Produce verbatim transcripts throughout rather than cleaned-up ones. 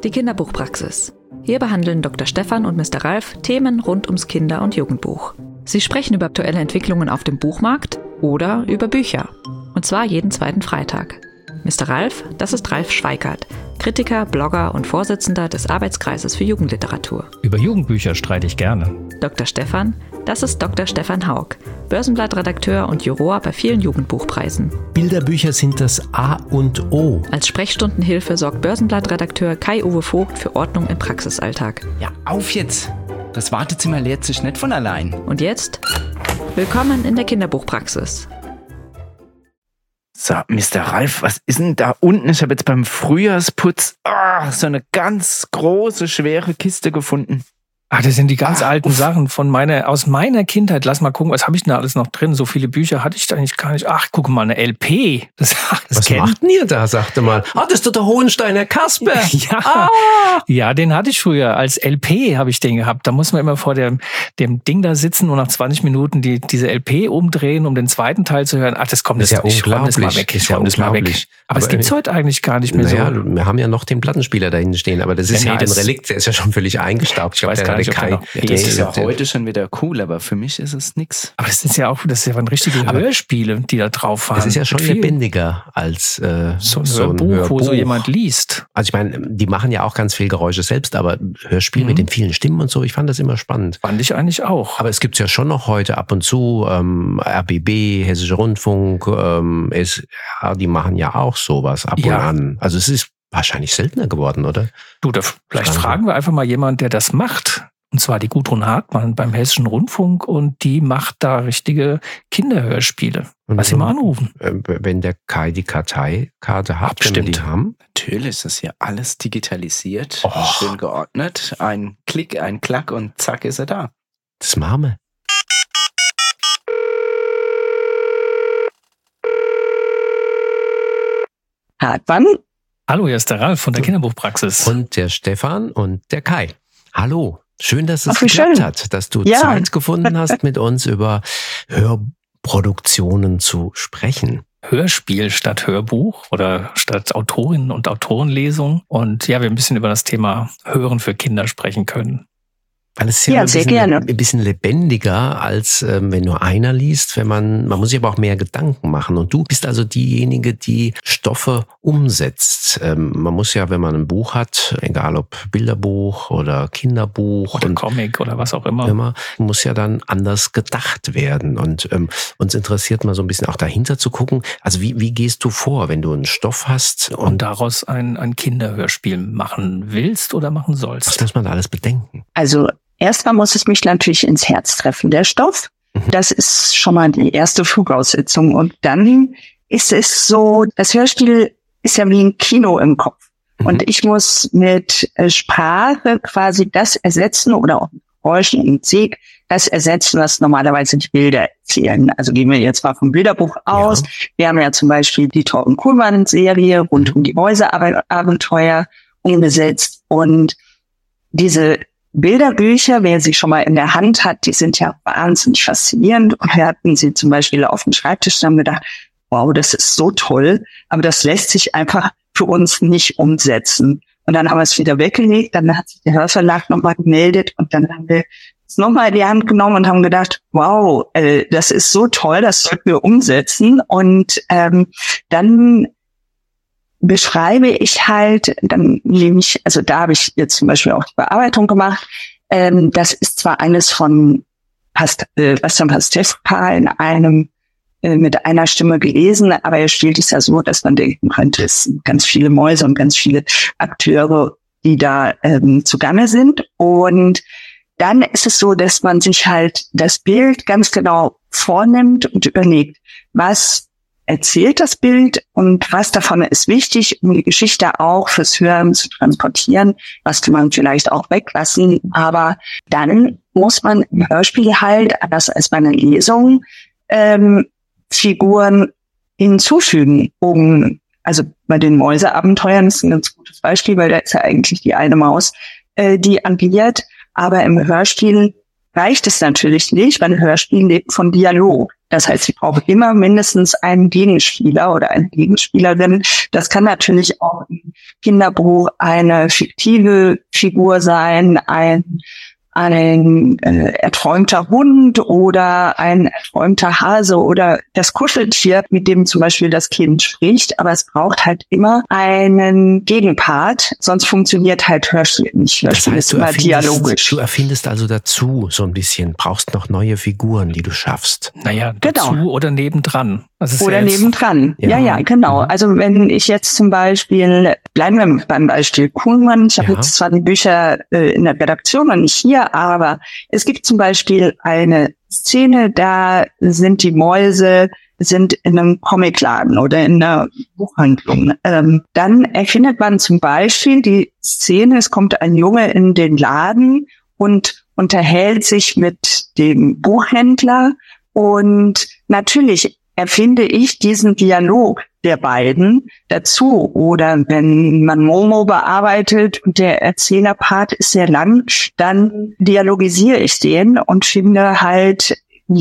Die Kinderbuchpraxis. Hier behandeln Doktor Stefan und Mister Ralf Themen rund ums Kinder- und Jugendbuch. Sie sprechen über aktuelle Entwicklungen auf dem Buchmarkt oder über Bücher. Und zwar jeden zweiten Freitag. Mister Ralf, das ist Ralf Schweikart, Kritiker, Blogger und Vorsitzender des Arbeitskreises für Jugendliteratur. Über Jugendbücher streite ich gerne. Doktor Stefan, das ist Doktor Stefan Haug, Börsenblatt-Redakteur und Juror bei vielen Jugendbuchpreisen. Bilderbücher sind das A und O. Als Sprechstundenhilfe sorgt Börsenblatt-Redakteur Kai-Uwe Vogt für Ordnung im Praxisalltag. Ja, auf jetzt! Das Wartezimmer leert sich nicht von allein. Und jetzt, willkommen in der Kinderbuchpraxis. So, Mister Ralf, was ist denn da unten? Ich habe jetzt beim Frühjahrsputz oh, so eine ganz große, schwere Kiste gefunden. Ach, das sind die ganz Ach, alten uff. Sachen von meiner, aus meiner Kindheit. Lass mal gucken, was habe ich denn da alles noch drin? So viele Bücher hatte ich da eigentlich gar nicht. Ach, guck mal, eine L P. Das, das Was kennt- macht denn ihr da, sagte mal? Ah, das ist doch der Hohensteiner Kasper. Ja, Ah. ja, den hatte ich früher. Als L P habe ich den gehabt. Da muss man immer vor dem, dem Ding da sitzen und nach zwanzig Minuten die, diese L P umdrehen, um den zweiten Teil zu hören. Ach, das kommt Das ist jetzt ja nicht. Räum das mal unglaublich. weg. Das ist ja Räum das mal weg. unglaublich. Aber, es Aber, gibt's heute eigentlich gar nicht mehr Naja, so. wir haben ja noch den Plattenspieler da hinten stehen, aber das ist Ja, ja, nee, ein das- Relikt, der ist ja schon völlig eingestaubt. Ich weiß der gar nicht, hatte ob der Kai- noch- Ja, das Nee, ist ja der- heute schon wieder cool, aber für mich ist es nix. Aber das ist ja auch, das ist ja richtige Aber- Hörspiele, die da drauf waren. Das ist ja schon Mit viel- lebendiger als äh, So ein Hörbuch, wo so jemand liest. Also ich meine, die machen ja auch ganz viel Geräusche selbst, aber Hörspiel Mhm. mit den vielen Stimmen und so, ich fand das immer spannend. Fand ich eigentlich auch. Aber es gibt's ja schon noch heute ab und zu, ähm, R B B, Hessischer Rundfunk, ähm, S R, die machen ja auch sowas ab Ja. und an. Also es ist wahrscheinlich seltener geworden, oder? Du, da, vielleicht Fragen. fragen wir einfach mal jemanden, der das macht. Und zwar die Gudrun Hartmann beim Hessischen Rundfunk, und die macht da richtige Kinderhörspiele. Und Lass sie mal anrufen. äh, wenn der Kai die Karteikarte hat, wenn wir Bestimmt. die haben. Natürlich ist das hier alles digitalisiert, Och. schön geordnet. Ein Klick, ein Klack und zack ist er da. Das machen wir. Hartmann? Hallo, hier ist der Ralf von der Kinderbuchpraxis. Und der Stefan und der Kai. Hallo. Schön, dass es Ach, wie geklappt schön. hat, dass du Ja. Zeit gefunden hast, mit uns über Hörproduktionen zu sprechen. Hörspiel statt Hörbuch oder statt Autorinnen und Autorenlesung. Und ja, wir ein bisschen über das Thema Hören für Kinder sprechen können. Weil es ist Ja, ja, ein, sehr bisschen, gerne. ein bisschen lebendiger, als ähm, wenn nur einer liest. Wenn man, man muss sich aber auch mehr Gedanken machen. Und du bist also diejenige, die Stoffe umsetzt. Ähm, man muss ja, wenn man ein Buch hat, egal ob Bilderbuch oder Kinderbuch Oder und Comic oder was auch immer. immer, muss ja dann anders gedacht werden. Und ähm, uns interessiert mal so ein bisschen auch dahinter zu gucken. Also wie, wie gehst du vor, wenn du einen Stoff hast Und und daraus ein, ein Kinderhörspiel machen willst oder machen was sollst. muss man da alles bedenken? Also erstmal muss es mich natürlich ins Herz treffen, der Stoff. Mhm. Das ist schon mal die erste Voraussetzung. Und dann ist es so, das Hörspiel ist ja wie ein Kino im Kopf. Mhm. Und ich muss mit äh, Sprache quasi das ersetzen oder auch mit Geräuschen und Musik das ersetzen, was normalerweise die Bilder erzählen. Also gehen wir jetzt mal vom Bilderbuch aus. Ja. Wir haben ja zum Beispiel die Torben Kuhlmann-Serie rund um die Mäuseabenteuer umgesetzt. Und diese Bilderbücher, wer sie schon mal in der Hand hat, die sind ja wahnsinnig faszinierend. Und wir hatten sie zum Beispiel auf dem Schreibtisch und haben gedacht, wow, das ist so toll, aber das lässt sich einfach für uns nicht umsetzen. Und dann haben wir es wieder weggelegt, dann hat sich der Hörverlag nochmal gemeldet und dann haben wir es nochmal in die Hand genommen und haben gedacht, wow, äh, das ist so toll, das sollten wir umsetzen. Und ähm, dann beschreibe ich halt, dann nehme ich, also da habe ich jetzt zum Beispiel auch die Bearbeitung gemacht. Ähm, das ist zwar eines von Past äh, Bastian Pastewka in einem äh, mit einer Stimme gelesen, aber er spielt es ja so, dass man denken könnte, es sind ganz viele Mäuse und ganz viele Akteure, die da ähm, zugange sind. Und dann ist es so, dass man sich halt das Bild ganz genau vornimmt und überlegt, was erzählt das Bild und was davon ist wichtig, um die Geschichte auch fürs Hören zu transportieren. Was kann man vielleicht auch weglassen. Aber dann muss man im Hörspiel halt, anders als bei einer Lesung, ähm, Figuren hinzufügen, um, also bei den Mäuseabenteuern ist ein ganz gutes Beispiel, weil da ist ja eigentlich die eine Maus, äh, die agiert. Aber im Hörspiel reicht es natürlich nicht, weil ein Hörspiel lebt von Dialog. Das heißt, ich brauche immer mindestens einen Gegenspieler oder eine Gegenspielerin. Das kann natürlich auch ein Kinderbuch eine fiktive Figur sein, ein ein äh, erträumter Hund oder ein erträumter Hase oder das Kuscheltier, mit dem zum Beispiel das Kind spricht. Aber es braucht halt immer einen Gegenpart, sonst funktioniert halt Hörspiel nicht. Hörspiel das heißt, ist immer dialogisch. Du erfindest also dazu so ein bisschen, brauchst noch neue Figuren, die du schaffst. Naja, dazu genau. oder nebendran. Das ist Oder ja jetzt, nebendran. Ja, ja, ja genau. Mhm. Also wenn ich jetzt zum Beispiel, bleiben wir beim Beispiel Kuhlmann, ich habe Ja. jetzt zwar die Bücher äh, in der Redaktion und nicht hier, aber es gibt zum Beispiel eine Szene, da sind die Mäuse sind in einem Comicladen oder in einer Buchhandlung. Ähm, dann erfindet man zum Beispiel die Szene, es kommt ein Junge in den Laden und unterhält sich mit dem Buchhändler und natürlich erfinde ich diesen Dialog der beiden dazu. Oder wenn man Momo bearbeitet und der Erzählerpart ist sehr lang, dann dialogisiere ich den und finde halt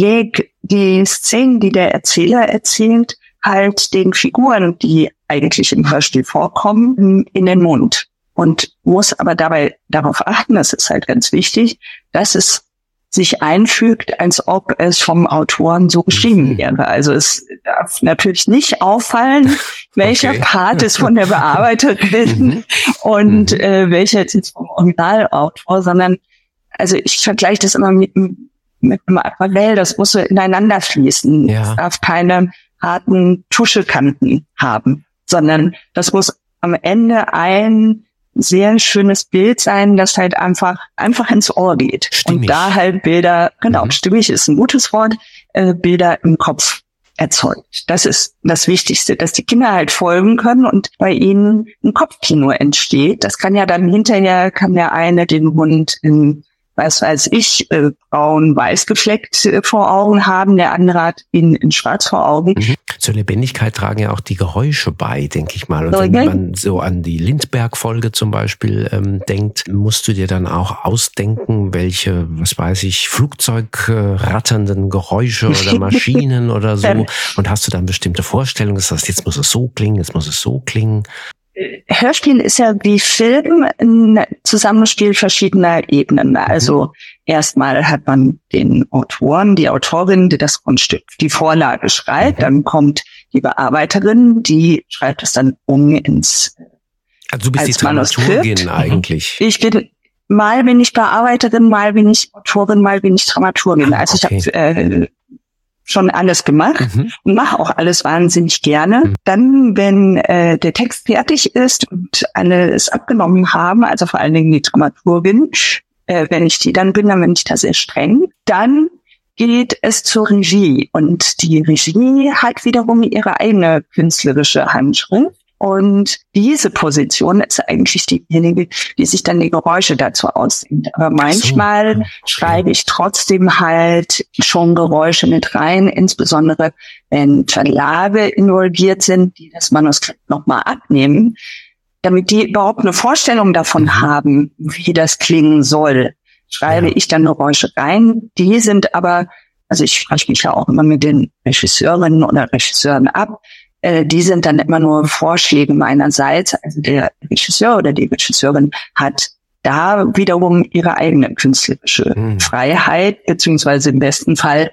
die Szenen, die der Erzähler erzählt, halt den Figuren, die eigentlich im Hörspiel vorkommen, in den Mund. Und muss aber dabei darauf achten, das ist halt ganz wichtig, dass es sich einfügt, als ob es vom Autoren so geschrieben wäre. Also es darf natürlich nicht auffallen, welcher okay. Part ist von der Bearbeiterin und äh, welcher jetzt ist vom Originalautor, sondern also ich vergleiche das immer mit, mit einem Aquarell, das muss so ineinander fließen. Ja. Es darf keine harten Tuschekanten haben, sondern das muss am Ende ein sehr schönes Bild sein, das halt einfach einfach ins Ohr geht. Stimmig. Und da halt Bilder, genau, Mhm. stimmig ist ein gutes Wort, äh, Bilder im Kopf erzeugt. Das ist das Wichtigste, dass die Kinder halt folgen können und bei ihnen ein Kopfkino entsteht. Das kann ja dann hinterher, kann der eine den Hund in, was weiß ich, äh, braun-weiß gefleckt äh, vor Augen haben, der andere hat ihn in schwarz vor Augen. Mhm. Zur Lebendigkeit tragen ja auch die Geräusche bei, denke ich mal. Und Okay. wenn man so an die Lindbergh-Folge zum Beispiel ähm, denkt, musst du dir dann auch ausdenken, welche, was weiß ich, Flugzeugratternden Geräusche oder Maschinen oder so. Und hast du dann bestimmte Vorstellungen, das heißt, jetzt muss es so klingen, jetzt muss es so klingen. Hörspiel ist ja wie Film ein Zusammenspiel verschiedener Ebenen. Also erstmal hat man den Autoren, die Autorin, die das Grundstück, die Vorlage schreibt. Dann kommt die Bearbeiterin, die schreibt es dann um ins Also du bist als die Dramaturgin Manuskript. eigentlich. Ich bin, mal bin ich Bearbeiterin, mal bin ich Autorin, mal bin ich Dramaturgin. Also Okay. ich habe äh, schon alles gemacht Mhm. und mache auch alles wahnsinnig gerne. Mhm. Dann, wenn äh, der Text fertig ist und alle es abgenommen haben, also vor allen Dingen die Dramaturgin, äh, wenn ich die dann bin, dann bin ich da sehr streng. Dann geht es zur Regie und die Regie hat wiederum ihre eigene künstlerische Handschrift. Und diese Position ist eigentlich diejenige, die sich dann die Geräusche dazu ausdenkt. Aber manchmal So. schreibe ich trotzdem halt schon Geräusche mit rein, insbesondere wenn Verlage involviert sind, die das Manuskript nochmal abnehmen, damit die überhaupt eine Vorstellung davon Mhm. haben, wie das klingen soll. Schreibe Ja. ich dann Geräusche rein. Die sind aber, also ich spreche mich ja auch immer mit den Regisseurinnen oder Regisseuren ab, die sind dann immer nur Vorschläge meinerseits. Also der Regisseur oder die Regisseurin hat da wiederum ihre eigene künstlerische Mhm. Freiheit, beziehungsweise im besten Fall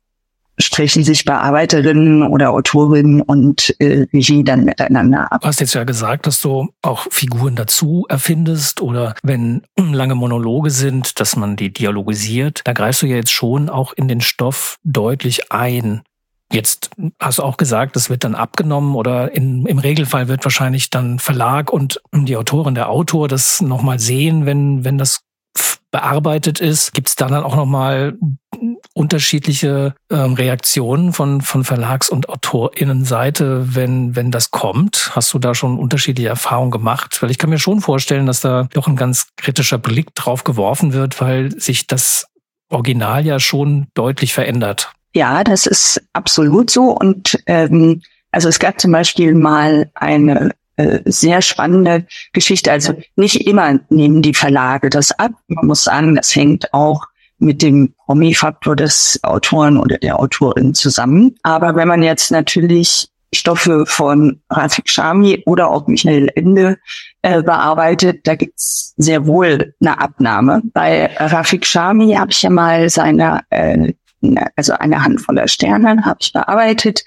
sprechen sich Bearbeiterinnen oder Autorinnen und äh, Regie dann miteinander ab. Du hast jetzt ja gesagt, dass du auch Figuren dazu erfindest oder wenn lange Monologe sind, dass man die dialogisiert. Da greifst du ja jetzt schon auch in den Stoff deutlich ein. Jetzt hast du auch gesagt, das wird dann abgenommen oder in, im Regelfall wird wahrscheinlich dann Verlag und die Autorin, der Autor das nochmal sehen, wenn, wenn das bearbeitet ist. Gibt es da dann auch nochmal unterschiedliche ähm, Reaktionen von, von Verlags- und AutorInnenseite, wenn, wenn das kommt? Hast du da schon unterschiedliche Erfahrungen gemacht? Weil ich kann mir schon vorstellen, dass da doch ein ganz kritischer Blick drauf geworfen wird, weil sich das Original ja schon deutlich verändert. Ja, das ist absolut so. Und ähm, also es gab zum Beispiel mal eine äh, sehr spannende Geschichte. Also nicht immer nehmen die Verlage das ab. Man muss sagen, das hängt auch mit dem Promi-Faktor des Autoren oder der Autorin zusammen. Aber wenn man jetzt natürlich Stoffe von Rafik Chami oder auch Michael Ende äh, bearbeitet, da gibt's sehr wohl eine Abnahme. Bei Rafik Chami habe ich ja mal seine, äh, also eine Handvoll Sterne habe ich bearbeitet.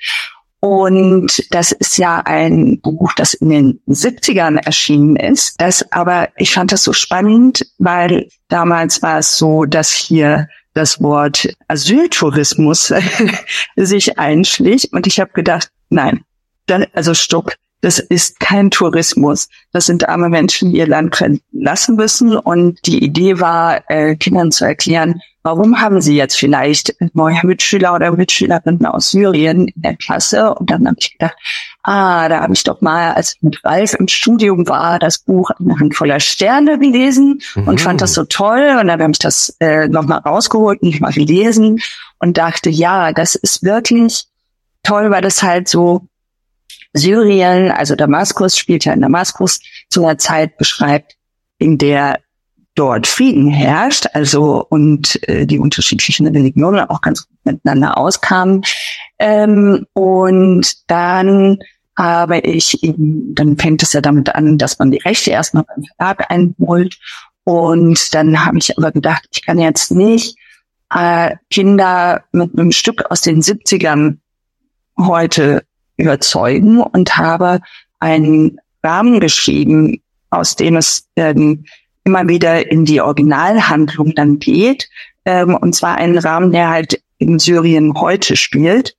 Und das ist ja ein Buch, das in den siebzigern erschienen ist. Das aber, ich fand das so spannend, weil damals war es so, dass hier das Wort Asyltourismus sich einschlich. Und ich habe gedacht, nein, dann, also stopp, das ist kein Tourismus. Das sind arme Menschen, die ihr Land verlassen müssen. Und die Idee war, äh, Kindern zu erklären, warum haben sie jetzt vielleicht neue Mitschüler oder Mitschülerinnen aus Syrien in der Klasse? Und dann habe ich gedacht, ah, da habe ich doch mal, als ich mit Ralf im Studium war, das Buch Eine Handvoller Sterne gelesen mhm. und fand das so toll. Und dann habe ich das äh, nochmal rausgeholt und mal gelesen und dachte, ja, das ist wirklich toll, weil das halt so Syrien, also Damaskus, spielt ja in Damaskus, zu einer Zeit beschreibt, in der dort Frieden herrscht, also und äh, die unterschiedlichen Religionen auch ganz gut miteinander auskamen. Ähm, und dann habe ich eben, dann fängt es ja damit an, dass man die Rechte erstmal beim Verlag einholt. Und dann habe ich aber gedacht, ich kann jetzt nicht äh, Kinder mit einem Stück aus den siebzigern heute überzeugen und habe einen Rahmen geschrieben, aus dem es ähm, immer wieder in die Originalhandlung dann geht, ähm, und zwar einen Rahmen, der halt in Syrien heute spielt.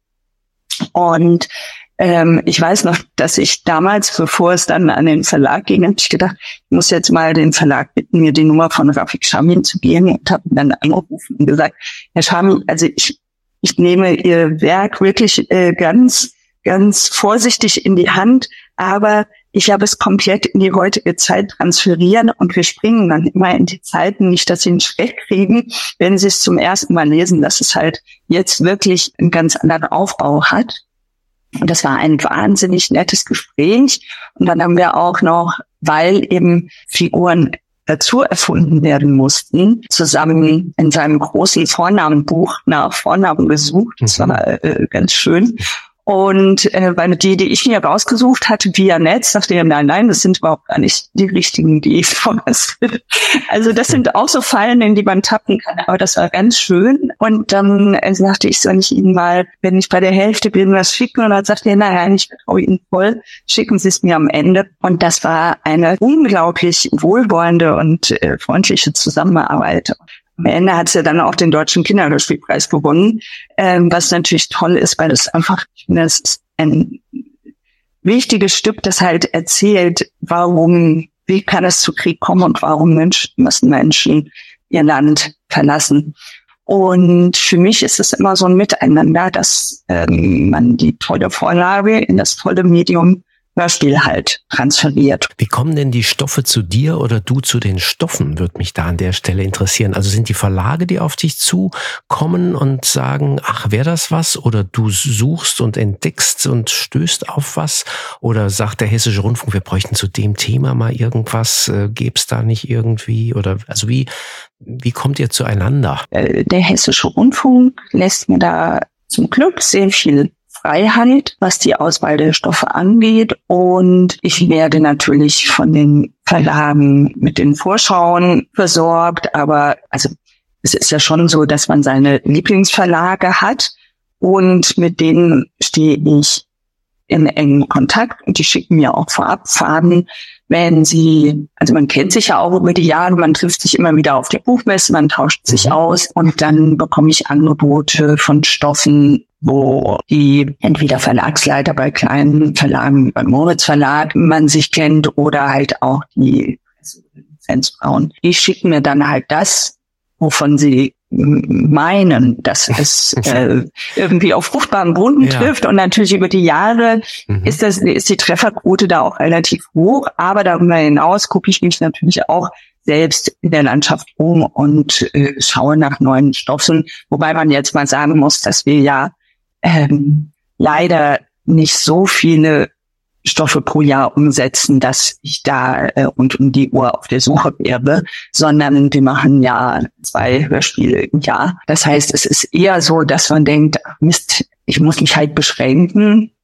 Und ähm, ich weiß noch, dass ich damals, bevor es dann an den Verlag ging, habe ich gedacht, ich muss jetzt mal den Verlag bitten, mir die Nummer von Rafik Chami zu geben, und habe ihn dann angerufen und gesagt, Herr Chami, also ich, ich nehme Ihr Werk wirklich äh, ganz ganz vorsichtig in die Hand, aber ich habe es komplett in die heutige Zeit transferieren und wir springen dann immer in die Zeiten, nicht, dass sie einen Schreck kriegen, wenn sie es zum ersten Mal lesen, dass es halt jetzt wirklich einen ganz anderen Aufbau hat. Und das war ein wahnsinnig nettes Gespräch. Und dann haben wir auch noch, weil eben Figuren dazu erfunden werden mussten, zusammen in seinem großen Vornamenbuch nach Vornamen gesucht. Das war äh, ganz schön. Und äh, weil die, die ich mir rausgesucht hatte via Netz, dachte ich, nein, nein, das sind überhaupt gar nicht die richtigen, die ich vorwas will. Also das sind auch so Fallen, in die man tappen kann. Aber das war ganz schön. Und dann äh, sagte ich, soll ich Ihnen mal, wenn ich bei der Hälfte bin, was schicken? Und dann sagte er, nein, ich vertraue Ihnen voll. Schicken Sie es mir am Ende. Und das war eine unglaublich wohlwollende und äh, freundliche Zusammenarbeit. Am Ende hat sie dann auch den Deutschen Kinderhörspielpreis gewonnen, ähm, was natürlich toll ist, weil es einfach, ich finde, es ist ein wichtiges Stück, das halt erzählt, warum, wie kann es zu Krieg kommen und warum Menschen, müssen Menschen ihr Land verlassen. Und für mich ist es immer so ein Miteinander, dass ähm, man die tolle Vorlage in das tolle Medium Hörspiel halt transferiert. Wie kommen denn die Stoffe zu dir oder du zu den Stoffen, würde mich da an der Stelle interessieren. Also sind die Verlage, die auf dich zukommen und sagen, ach, wäre das was? Oder du suchst und entdeckst und stößt auf was? Oder sagt der Hessische Rundfunk, wir bräuchten zu dem Thema mal irgendwas, äh, gäb's da nicht irgendwie? Oder also wie, wie kommt ihr zueinander? Der Hessische Rundfunk lässt mir da zum Glück sehr viel Freiheit, was die Auswahl der Stoffe angeht. Und ich werde natürlich von den Verlagen mit den Vorschauen versorgt. Aber also es ist ja schon so, dass man seine Lieblingsverlage hat. Und mit denen stehe ich in engem Kontakt. Und die schicken mir auch vorab Faden, wenn sie, also man kennt sich ja auch über die Jahre, man trifft sich immer wieder auf der Buchmesse, man tauscht sich mhm. aus. Und dann bekomme ich Angebote von Stoffen, wo die entweder Verlagsleiter bei kleinen Verlagen, beim Moritz Verlag, man sich kennt oder halt auch die Lizenzfrauen. Die schicken mir dann halt das, wovon sie meinen, dass es äh, irgendwie auf fruchtbaren Boden ja. trifft. Und natürlich über die Jahre mhm. ist das ist die Trefferquote da auch relativ hoch. Aber darüber hinaus gucke ich mich natürlich auch selbst in der Landschaft um und äh, schaue nach neuen Stoffen. Wobei man jetzt mal sagen muss, dass wir ja ähm, leider nicht so viele Stoffe pro Jahr umsetzen, dass ich da äh, rund um die Uhr auf der Suche wäre, sondern wir machen ja zwei Hörspiele im Jahr. Das heißt, es ist eher so, dass man denkt, ach Mist, ich muss mich halt beschränken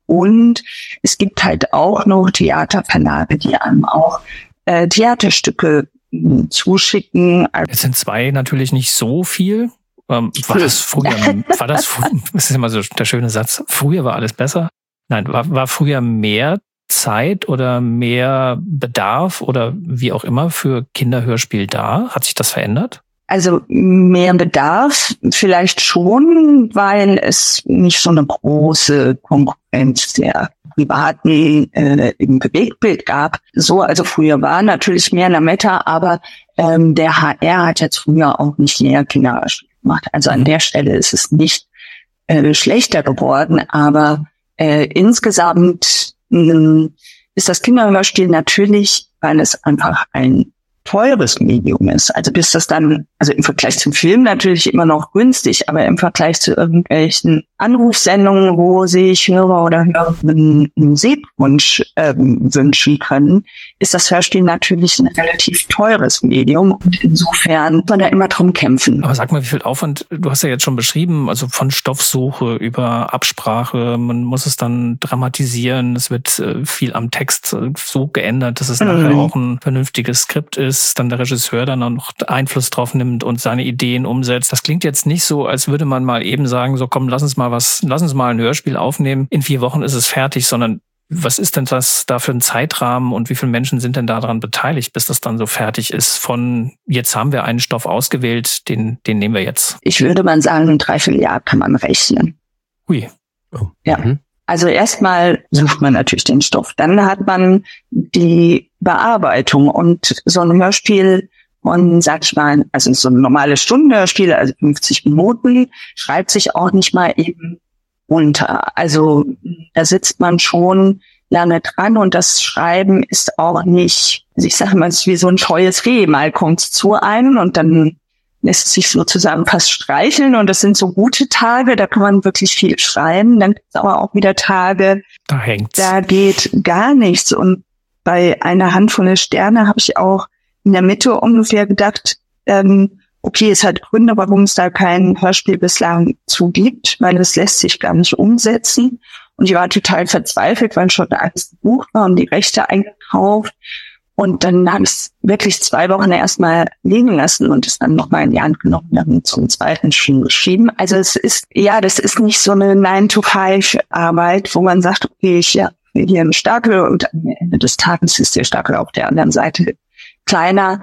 Und es gibt halt auch noch Theaterverlage, die einem auch äh, Theaterstücke mh, zuschicken. Jetzt sind zwei natürlich nicht so viel. Ähm, war das früher, war das, das ist immer so der schöne Satz, früher war alles besser? Nein, war, war früher mehr Zeit oder mehr Bedarf oder wie auch immer für Kinderhörspiel da? Hat sich das verändert? Also mehr Bedarf vielleicht schon, weil es nicht so eine große Konkurrenz der privaten äh, im Bewegtbild gab. So, also früher war natürlich mehr Lametta, aber ähm, der H R hat jetzt früher auch nicht mehr Kinderhörspiel gemacht. Also an der Stelle ist es nicht äh, schlechter geworden, aber äh, insgesamt mh, ist das Kinderhörspiel natürlich, weil es einfach ein teures Medium ist. Also bis das dann, also im Vergleich zum Film natürlich immer noch günstig, aber im Vergleich zu irgendwelchen Anrufsendungen, wo sich Hörer oder Hörerinnen einen Musikwunsch ähm, wünschen können, ist das Hörspiel natürlich ein relativ teures Medium und insofern muss man da immer drum kämpfen. Aber sag mal, wie viel Aufwand, du hast ja jetzt schon beschrieben, also von Stoffsuche über Absprache, man muss es dann dramatisieren, es wird äh, viel am Text äh, so geändert, dass es mhm. nachher auch ein vernünftiges Skript ist, dann der Regisseur dann auch noch Einfluss drauf nimmt und seine Ideen umsetzt. Das klingt jetzt nicht so, als würde man mal eben sagen, so komm, lass uns mal was, lass uns mal ein Hörspiel aufnehmen. In vier Wochen ist es fertig, sondern was ist denn das da für ein Zeitrahmen und wie viele Menschen sind denn daran beteiligt, bis das dann so fertig ist? Von jetzt haben wir einen Stoff ausgewählt, den, den nehmen wir jetzt. Ich würde mal sagen, ein Dreivierteljahr kann man rechnen. Hui. Oh. Ja. Mhm. Also erstmal sucht man natürlich den Stoff. Dann hat man die Bearbeitung und so ein Hörspiel von, sag ich mal, also so ein normales Stundenhörspiel, also fünfzig Minuten, schreibt sich auch nicht mal eben runter. Also da sitzt man schon lange dran und das Schreiben ist auch nicht, ich sage mal, es ist wie so ein scheues Reh. Mal kommt es zu einem und dann lässt es sich sozusagen fast streicheln und das sind so gute Tage, da kann man wirklich viel schreiben. Dann gibt es aber auch wieder Tage, da hängt's. Da geht gar nichts. Und bei einer Handvoll Sterne habe ich auch in der Mitte ungefähr gedacht, ähm, okay, es hat Gründe, warum es da kein Hörspiel bislang zu gibt, weil es lässt sich gar nicht umsetzen. Und ich war total verzweifelt, weil schon alles gebucht war und die Rechte eingekauft. Und dann habe ich es wirklich zwei Wochen erstmal liegen lassen und es dann nochmal in die Hand genommen, dann zum zweiten schon geschrieben. Also es ist, ja, das ist nicht so eine nine to five Arbeit, wo man sagt, okay, ich ja, hier einen Stapel und am Ende des Tages ist der Stapel auf der anderen Seite kleiner.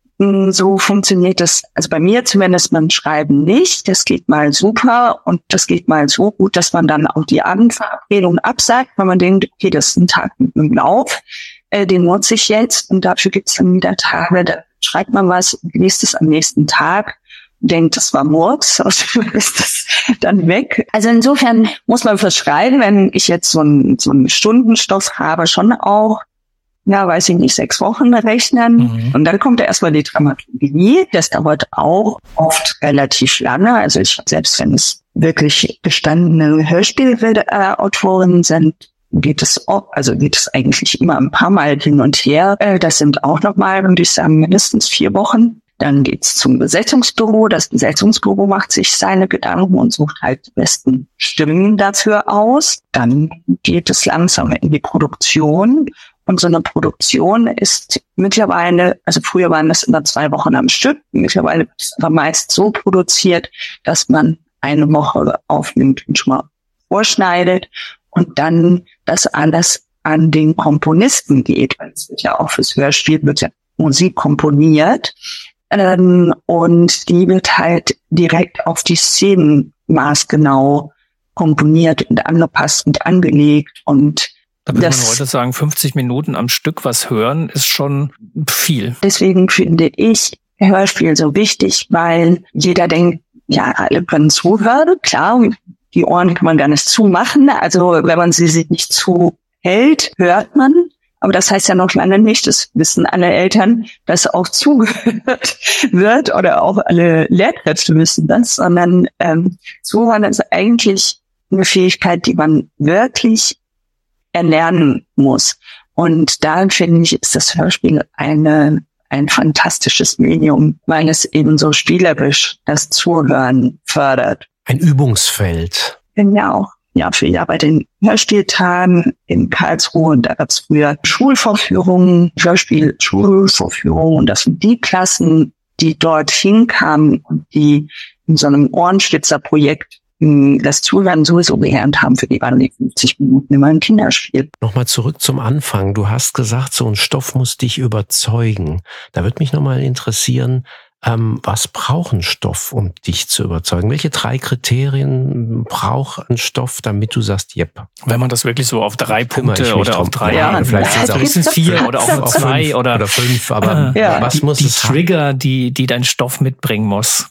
So funktioniert das, also bei mir zumindest beim Schreiben nicht. Das geht mal super und das geht mal so gut, dass man dann auch die Abendverabredung absagt, weil man denkt, okay, das ist ein Tag mit dem Lauf. Den nutze ich jetzt und dafür gibt es dann wieder Tage, da schreibt man was und liest es am nächsten Tag und denkt, das war Murks, also ist das dann weg. Also insofern muss man fürs Schreiben, wenn ich jetzt so einen, so einen Stundenstoff habe, schon auch, ja, weiß ich nicht, sechs Wochen rechnen. Mhm. Und dann kommt ja erstmal die Dramaturgie. Das dauert auch oft relativ lange. Also ich, selbst wenn es wirklich gestandene Hörspielautorinnen sind, geht es auch, also geht es eigentlich immer ein paar Mal hin und her. Das sind auch nochmal, würde ich sagen, mindestens vier Wochen. Dann geht's zum Besetzungsbüro. Das Besetzungsbüro macht sich seine Gedanken und sucht halt die besten Stimmen dafür aus. Dann geht es langsam in die Produktion. Und so eine Produktion ist mittlerweile, also früher waren das immer zwei Wochen am Stück. Mittlerweile wird es aber meist so produziert, dass man eine Woche aufnimmt und schon mal vorschneidet. Und dann das alles an den Komponisten geht, weil es wird ja auch fürs Hörspiel wird ja Musik komponiert ähm, und die wird halt direkt auf die Szenen maßgenau komponiert und angepasst und angelegt und da würde man heute sagen, fünfzig Minuten am Stück was hören ist schon viel. Deswegen finde ich Hörspiel so wichtig, weil jeder denkt, ja, alle können zuhören, klar. Die Ohren kann man gar nicht zumachen. Also wenn man sie sich nicht zuhält, hört man. Aber das heißt ja noch lange nicht, das wissen alle Eltern, dass auch zugehört wird oder auch alle Lehrkräfte wissen das, sondern ähm, Zuhören ist eigentlich eine Fähigkeit, die man wirklich erlernen muss. Und da finde ich, ist das Hörspiel eine ein fantastisches Medium, weil es eben so spielerisch das Zuhören fördert. Ein Übungsfeld. Ja, auch. Jahr für Jahr bei den Hörspieltagen in Karlsruhe. Und da gab es früher Schulvorführungen, Hörspiel-Schulvorführungen. Und das sind die Klassen, die dorthin kamen und die in so einem Ohrenspitzer-Projekt das Zuhören sowieso gelernt haben. Für die waren die fünfzig Minuten immer ein Kinderspiel. Nochmal zurück zum Anfang. Du hast gesagt, so ein Stoff muss dich überzeugen. Da würde mich nochmal interessieren, ähm, was braucht ein Stoff, um dich zu überzeugen? Welche drei Kriterien braucht ein Stoff, damit du sagst, yep. Wenn man das wirklich so auf drei Punkte oder auf drei, ja, ja, vielleicht sind es auch höchstens vier oder auch nur zwei fünf, oder, oder fünf, aber ja. was die, muss die es Trigger, die, die dein Stoff mitbringen muss?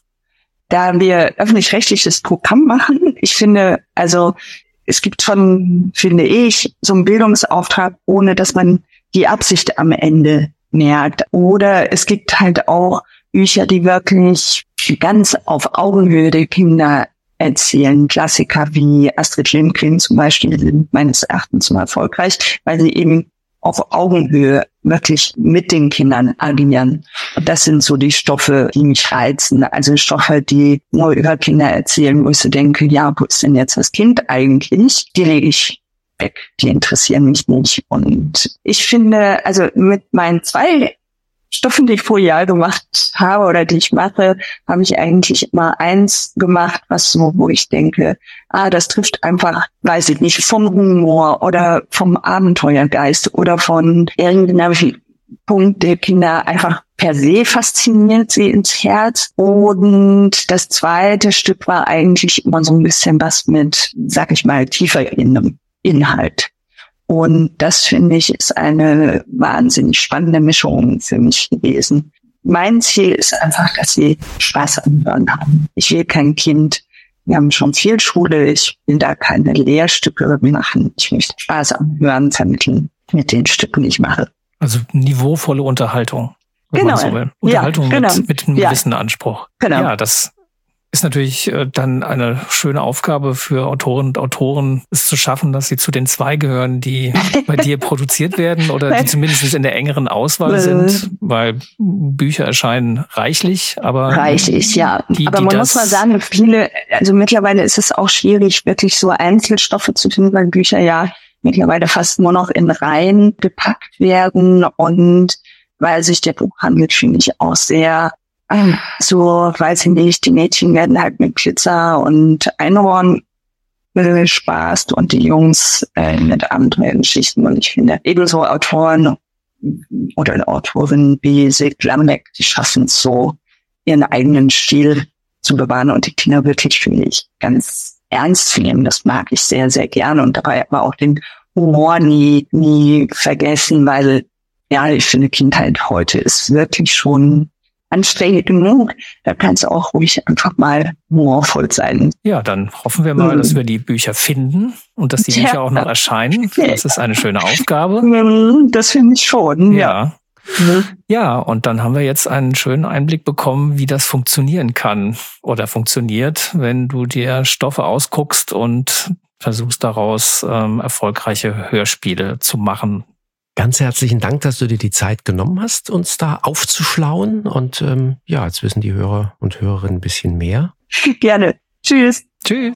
Da wir öffentlich-rechtliches Programm machen, ich finde, also es gibt schon, finde ich, so einen Bildungsauftrag, ohne dass man die Absicht am Ende merkt. Oder es gibt halt auch Bücher, die wirklich ganz auf Augenhöhe der Kinder erzählen. Klassiker wie Astrid Lindgren zum Beispiel sind meines Erachtens so erfolgreich, weil sie eben auf Augenhöhe wirklich mit den Kindern agieren. Und das sind so die Stoffe, die mich reizen. Also Stoffe, die nur über Kinder erzählen, wo ich so denke, ja, wo ist denn jetzt das Kind eigentlich? Die lege ich weg. Die interessieren mich nicht. Und ich finde, also mit meinen zwei Stoffen, die ich pro Jahr gemacht habe oder die ich mache, habe ich eigentlich immer eins gemacht, was so, wo ich denke, ah, das trifft einfach, weiß ich nicht, vom Humor oder vom Abenteuergeist oder von irgendeinem Punkt der Kinder einfach per se fasziniert sie ins Herz. Und das zweite Stück war eigentlich immer so ein bisschen was mit, sag ich mal, tiefer in einem Inhalt. Und das, finde ich, ist eine wahnsinnig spannende Mischung für mich gewesen. Mein Ziel ist einfach, dass sie Spaß am Hören haben. Ich will kein Kind, wir haben schon viel Schule, ich will da keine Lehrstücke machen. Ich möchte Spaß am Hören vermitteln mit den Stücken, die ich mache. Also niveauvolle Unterhaltung. Genau. So will. Unterhaltung ja, genau. mit, mit einem ja. gewissen Anspruch. Genau. Ja, das ist natürlich äh, dann eine schöne Aufgabe für Autoren und Autoren, es zu schaffen, dass sie zu den zwei gehören, die bei dir produziert werden oder die zumindest in der engeren Auswahl sind, weil Bücher erscheinen reichlich, aber reichlich, ja. Die, aber die man das muss mal sagen, viele, also mittlerweile ist es auch schwierig, wirklich so Einzelstoffe zu finden, weil Bücher ja mittlerweile fast nur noch in Reihen gepackt werden und weil sich der Buchhandel, finde ich, auch sehr so, weiß ich nicht, die Mädchen werden halt mit Glitzer und Einhorn bespaßt und die Jungs äh, mit Abenteuergeschichten. Und ich finde, ebenso Autoren oder Autorinnen wie Sig Lambeck, die schaffen es so, ihren eigenen Stil zu bewahren und die Kinder wirklich, finde ich, ganz ernst nehmen. Das mag ich sehr, sehr gerne und dabei aber auch den Humor nie, nie vergessen, weil, ja, ich finde, Kindheit heute ist wirklich schon anstrengend genug, da kann es auch ruhig einfach mal humorvoll sein. Ja, dann hoffen wir mal, dass wir die Bücher finden und dass die Bücher ja auch noch erscheinen. Das ist eine schöne Aufgabe. Das finde ich schon, ja. Ja. Ja, und dann haben wir jetzt einen schönen Einblick bekommen, wie das funktionieren kann oder funktioniert, wenn du dir Stoffe ausguckst und versuchst daraus ähm, erfolgreiche Hörspiele zu machen. Ganz herzlichen Dank, dass du dir die Zeit genommen hast, uns da aufzuschlauen. Und ähm, ja, jetzt wissen die Hörer und Hörerinnen ein bisschen mehr. Gerne. Tschüss. Tschüss.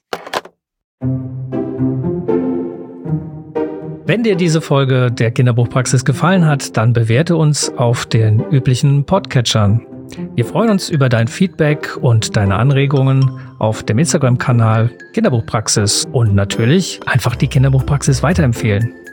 Wenn dir diese Folge der Kinderbuchpraxis gefallen hat, dann bewerte uns auf den üblichen Podcatchern. Wir freuen uns über dein Feedback und deine Anregungen auf dem Instagram-Kanal Kinderbuchpraxis und natürlich einfach die Kinderbuchpraxis weiterempfehlen.